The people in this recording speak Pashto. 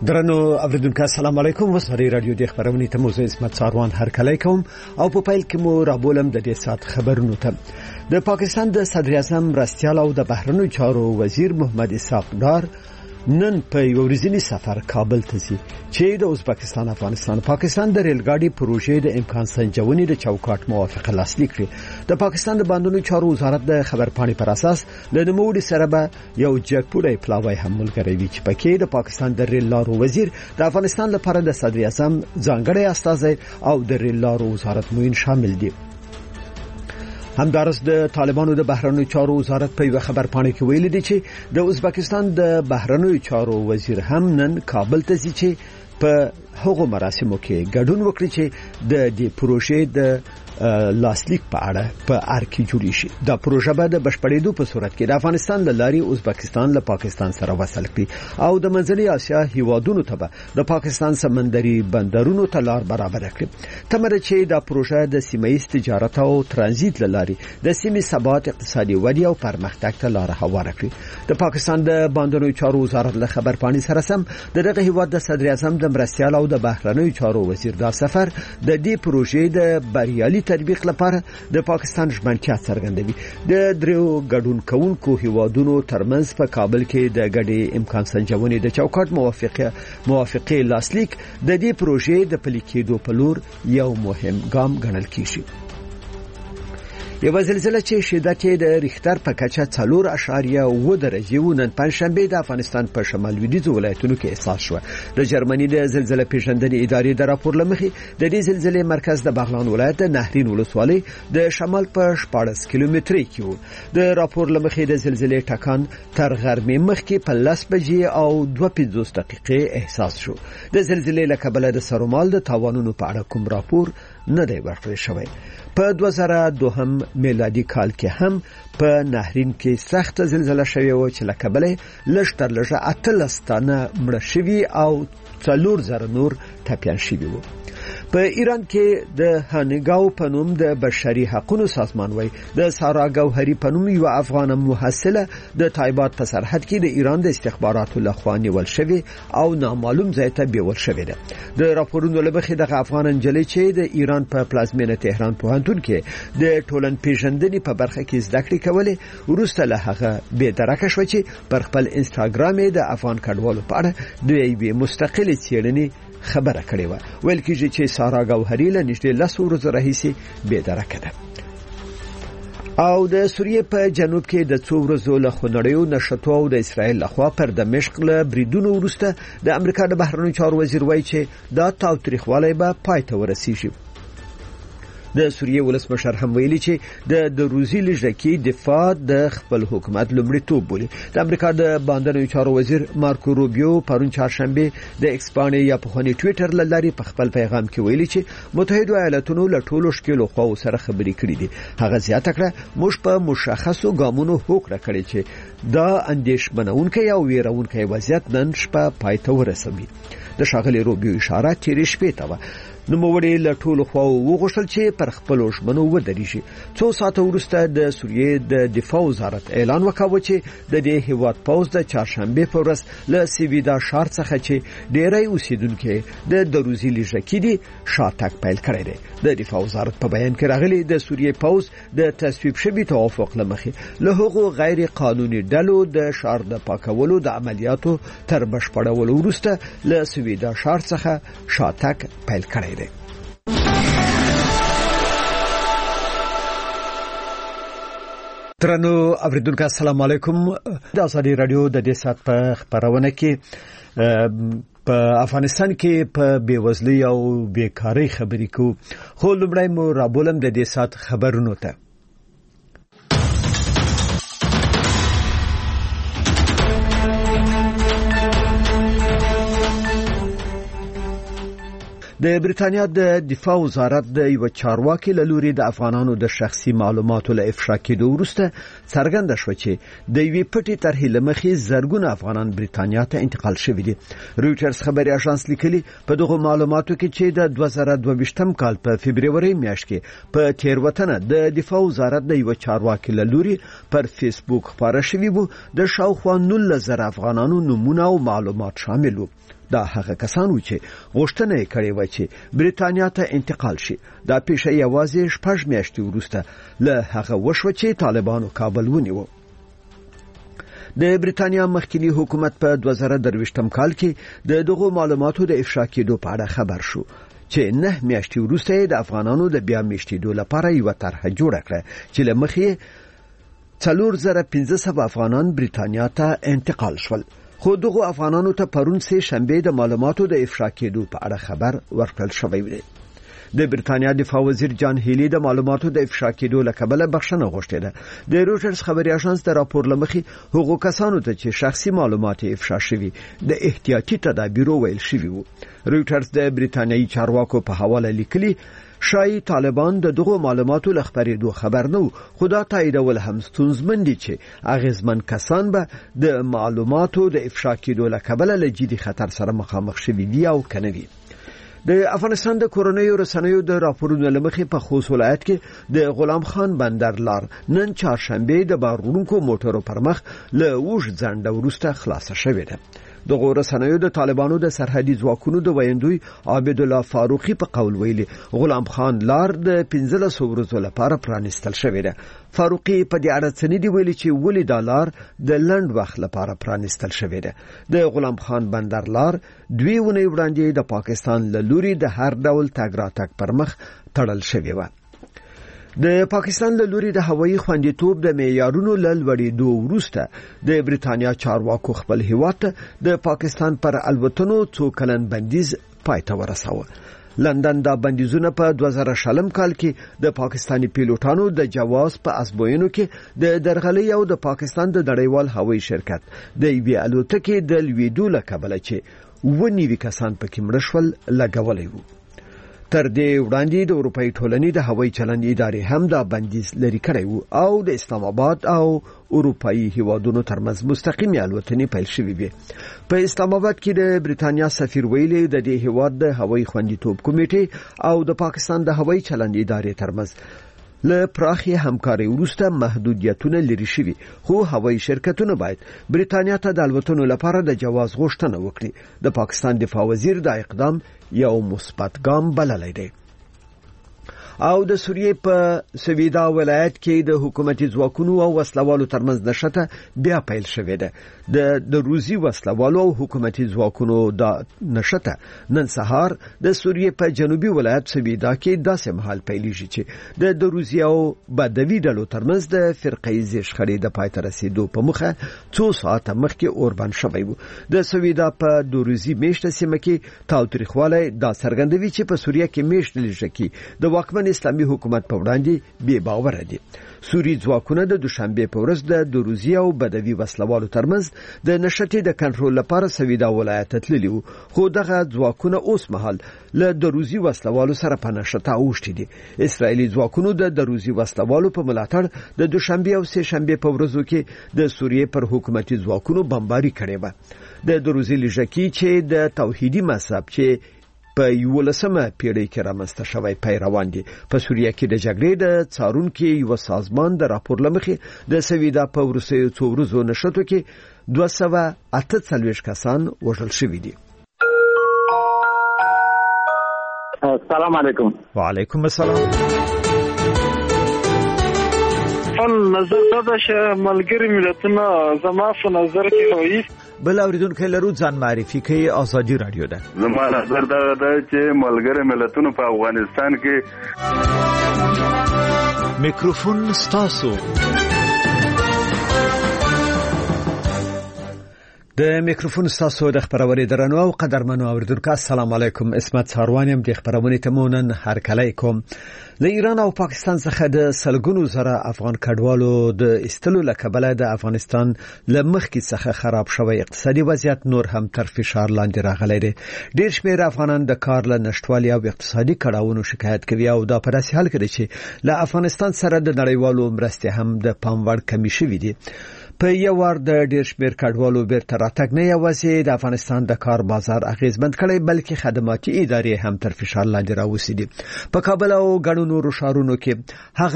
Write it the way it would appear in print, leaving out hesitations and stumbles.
درنو اوریدونکو السلام علیکم. وسوري رادیو د خبرونې ته موزه اسمت ساروان هر کله کوم او په پایل کې مو رابولم د دې سات خبرونو ته. د پاکستان د صدر اعظم راستیال او د بهرنیو چارو وزیر محمد اسحاق ډار نن په یو ورځنی سفر کابل ته ځي چې د ازبکستان پاکستان د ریلګاډي پروژې د امکان سنجونې د چوکاټ موافقه لاسلیک کړې. د پاکستان د باندونو چارو وزارت د خبرپاڼې پر اساس د نوموړي سره به یو جګپوړی پلاوی هم ملګری وي چې پکې د پاکستان د ریل لارو وزیر د افغانستان لپاره د صدر اعظم ځانګړی استازی او د ریل لارو وزارت موین شامل دي. همدارس د طالبانو د بهرنیو چارو وزارت په یو خبرپاڼه کې ویلي دی چې د ازبکستان د بهرنیو چارو وزیر هم نن کابل ته ځي چې په هغو مراسمو کې ګډون وکړي چې د دې پروژې د لاسلیک په اړه په ارکی جوړی شي. دا پروژه به د بشپړېدو په صورت کې د افغانستان له لارې ازبکستان له پاکستان سره وصل کړي او د منځنۍ اسیا هیوادونو ته به د پاکستان سمندري بندرونو ته لار برابر کړي. تمره چې دا پروژه د سیمه‌ایز تجارت او ترانزیت له لارې د سیمې ثبات، اقتصادي ودې او پرمختګ ته لار هواره کړي. د پاکستان د باندونو چارو وزارت له خبرپاڼې سره سم دغه هیواد د صدر اعظم د مرستیال او د بهرنیو چارو وزیر دا سفر د دې پروژې د بریالي تطبیق لپاره د پاکستان ژمنتیا څرګندوي. د دریو ګډون کوونکو هیوادونو ترمنځ په کابل کې د ګډې امکان سنجونې د چوکاټ موافقه لاسلیک د دې پروژې د پلي کېدو په لور یو مهم ګام ګڼل کیږي. یو زلزلہ چې شدت یې د ریختر په کچه 4.9 درجې و نن پنځشنبه د افغانستان په شمال لویدیځ ولایتونو کې احساس شو. د جرمني د زلزلې پیژندنې ادارې د راپور لمخې د دې زلزلې مرکز د بغلان ولایت د نهرین ولسوالۍ د شمال په 14 کیلومتري کې و. د راپور لمخې د زلزلې ټکان تر غرمې مخکې په 10 بجې او 2:50 دقیقې احساس شو. د زلزلې له کبله د سرومال د تاوانونو په اړه کوم راپور نه دی ورکړل شوی. په 2002 میلادي کال کې هم په نهرین کې سخت زلزلہ شوی و چې لکبله لشتر لږه 18 تنه مړه شوی او 4000 نور ټپيان شوی وو. په ایران کې د هانګاو په نوم د بشري حقوقو سازمان وای د سارا ګوهری په نوم یو افغان محصله د تایبات په سرحد کې د ایران د استخباراتو لخوا نیول شوی او نامعلوم ځای ته بیول شوی ده. د راپورونو لبخې د افغان انجلۍ چې د ایران په پلازمینه تهران پوهنتون کې د ټولن پیژندنې په برخه کې زده کړې کولې وروسته له هغه به درکه شو چې پر خپل انستګرام د افغان کډوالو په اړه د یوې مستقلې څېړنې خبره کړې و. ویل کېږي چې سارا ګوهری له نږدې 10 ورځې راهیسې به درکه ده. او د سوریې په جنوب کې د 2 ورځو له خونړیو نشټو او د اسرائیل لخوا پر دمشق له بریدونو وروسته د امریکا د بهرنیو چارو وزیر وایي چې دا تاوتریخوالی به پای ته ورسیږي. د سوریې ولسمشر هم ویلي چې د روسي لږکي دفاع د خپل حکومت لومړیتوب بولي. د امریکا د باندنیو چارو وزیر مارکو روبیو پرون چهارشنبه د ایکسپانې یا په خوني ټوئیټر لاري په خپل پیغام کې ویلي چې متحده ایالاتونو له ټولو شکلو خواو سره خبرې کړې دي. هغه زیاته کړه موږ په مشخصو ګامونو هوکړه کړې چې دا اندیشمنونکې او ویرونکې وضعیت نن شپه پای ته ورسوي. د شاغلي روبیو اشاره تیرې شپې ته و. نو موږ له ټولو خواو وغوښتل چې پر خپل ژمنو ودرېږي. 2 ساعته وروسته د سوریې د دفاع وزارت اعلان وکاوه چې د دې هیواد پوز د چهارشنبه په ورځ له سیویدا ښار څخه چې ډېری اوسیدونکو د روسي لږکي دي شاتګ پیل کړی دی. د دفاع وزارت په بیان کې راغلي د سوریې پوز د تصویب شوی توافق لمخې له هغو غیر قانوني ډلو د ښار د پاکولو د عملیاتو تر بشپړولو وروسته له سیویدا ښار څخه شاتګ پیل کړی دی. ترنو اوریدونکو السلام علیکم. د ازادي رادیو د دې سات په خبرونه کې په افغانستان کې په بیوزلۍ او بیکاری خبرې کو خو لومړی مو رابولم د دې سات خبرونو ته. د بریتانیا د دفاع وزارت د یو چارواکي له لوري د افغانانو د شخصي معلوماتو له افشا کېدو وروسته څرګنده شو چې د یوې پټې طرحې له مخې زرګونه افغانان بریتانیا ته انتقال شوي دي. رویټرز خبري اژانس لیکلي په دغه معلوماتو کې چې د 2022م کال په فبرवरी میاشت کې په تیروتنه د دفاع وزارت د یو چارواکي له لوري پر فیسبوک خبره شوې وو د شاوخوا 19,000 افغانانو نمونه او معلومات شامل وو. دا هغه کسانو چې غوښتنه کړې و چې بریتانیا ته انتقال شي. دا پیښه یوازې 6 میاشتې وروسته له هغه وشو چې طالبانو کابل ونیو. د بریتانیا مخکنی حکومت په 2023 کال کې د دغو معلوماتو د افشا کېدو په اړه خبر شو چې 9 میاشتې وروسته د افغانانو د بیا میشتېدو لپاره یو طرح جوړ کړ چې له مخې 4500 افغانان بریتانیا ته انتقال شول. خو دغه افغانانو ته پرون سه شنبه د معلوماتو د افشا کېدو په اړه خبر ورکړل شوی دی. د بریتانیا دفاع وزیر جان هیلی د معلوماتو د افشا کېدو لکبله بخښنه غوښتې ده. د رويټرز خبري اژانس د راپور لمخې هغو کسانو ته چې شخصي معلومات افشا شوي د احتیاطي تدابیرو ویل شوی وو. رويټرز د بریتانیایي چارواکو په حواله لیکلي شای طالبان د دغه معلوماتو لخبرېدو خبر نه خدا تاییدول هم ستونزمن دي چې اغیزمن کسان به د معلوماتو د افشا کېدو لکبله له جدي خطر سره مخامخ شوي دي او کنه وي. د افغانستان د کورونیو رسنیو د راپورونو لمخې په خوست ولایت کې د غلام خان بندر لار نن چهارشنبه د بارونکو موټرو پر مخ له وښ ځنډ وروسته خلاصه شوې ده. د رسنیو د طالبانو د سرحدي ځواکونو د ویندوی عابد الله فاروقي په قول ویلي غلام خان لار د 15 ورځې لپاره پرانستل شوې ده. فاروقي په دې اړه څه نه دی ویلي چې ولې د لار د لند وخت لپاره پرانستل شوې ده. د غلام خان بندر لار 2 ونې وړاندې د پاکستان له لوري د هر ډول تګ راتګ پر مخ تړل شوې و. د پاکستان له لوري د هوایي خوندیتوب د معیارونو لوړېدو وروسته د بریتانیا چارواکو خپل هیواد د پاکستان پر الوتنو څو کلن بندیز پای ته ورساوه. لندن دا بندیزونه په 2000 کال کې د پاکستانی پیلوټانو د جواز په ازموینو کې د درغلۍ او د پاکستان د نړیوال هوایي شرکت د یوې الوتکې د لویدو لکبله چې 90 کسان پکې مړ شول لګولې وو. تر دې وړاندې د اروپאי ټولنې د هوایي چلند ادارې هم دا بندیز لري کړی وو او د اسلام آباد او اروپאי هیوادونو ترمنځ مستقیمه الوتنې پیل شوې وي. په اسلام آباد کې د بریتانیا سفیر ویلي د دې هیواد د هوایي خوندیتوب کمیټې او د پاکستان د هوایي چلند ادارې ترمنځ له پراخي همکاري وروسته محدودیتونه لري شوي، خو هوایي شرکتونه باید بریتانیا ته د الوتنو لپاره د جواز غوښتنه وکړي. د پاکستان دفاع وزیر دا اقدام یو مثبت ګام بللی دی. او د سوریې په سویدا ولایت کې د حکومتي ځواکونو او وسلوالو ترمنځ نښته بیا پیل شوې ده. د روسي وسلوالو او حکومتي ځواکونو د نښته نن سهار د سوریې په جنوبي ولایت سویدا کې داسې مهال پیلېږي چې د روسي او بدوي ډلو ترمنځ د فرقه‌ایزې شخړې د پای ته رسیدو په مخه څو ساعته مخکې اوربند شوی و. د سویدا په دوروزي میشته سیمه کې تاوتریخوالی دا څرګندوي چې په سوریه کې میشت لږکي د واکمن اسلامي حکومت په وړاندې بې باور دي. سوري ځواکونه د دوشنبه په ورځ د دوروزي او بدوي وسلوالو ترمنځ د نشټې د کنټرول لپاره سویدا ولایت تللی وو، خو دغه ځواکونه اوس مهال له دوروزي وسلوالو سره په نشټه اوښتي دي. اسرایلی ځواکونو د دوروزي وسلوالو په ملاتړ د دوشنبه او سه شنبه په ورځو کې د سوریې پر حکومتي ځواکونو بمباري کړې و. د دوروزي لږکي چې د توحیدي مذهب چې په 11مه پیړۍ کې رامنځته شوی پیروان دي په سوریه کې د جګړې د څارونکو یو سازمان د راپور لمخې د سویدا په ورسې څو ورځو نشټو کې 248 کسان وژل شوي دي. السلام علیکم. وعلیکم السلام. نظر دا چې ملګری ملتونه زما په نظر کې هوایي بل اوریدونکو لرو ځان معرفي کوي. ازادي رادیو ده. زما نظر دا چې ملګری ملتونه په افغانستان کې میکروفون ستاسو. د میکروفون ستاسو د خبروري درنو او قدرمنو اوریدونکو السلام علیکم. اسمت ساروانیم د خبرونه تمونن هر کله کوم. له ایران او پاکستان څخه د سلګونو زره افغان کډوالو د استلو لکبله د افغانستان لمخکې څخه خراب شوی اقتصادي وضعیت نور هم تر فشار لاندې راغلی دی. ډیر شمېر افغانان د کار له نشټوالي او اقتصادي کړاوونو شکایت کوي او دا په داسې حال کې دی چې له افغانستان سره د نړیوالو مرستې هم د پام وړ کمی شوې دي. په یو ور د ډیر شمېر کډوالو بیرته راتګ نه یوازې د افغانستان د کار بازار اغیزمند کړي بلکې خدماتي ادارې هم تر فشار لاندې راوستي دي. په کابل او ګڼو نورو ښارونو کې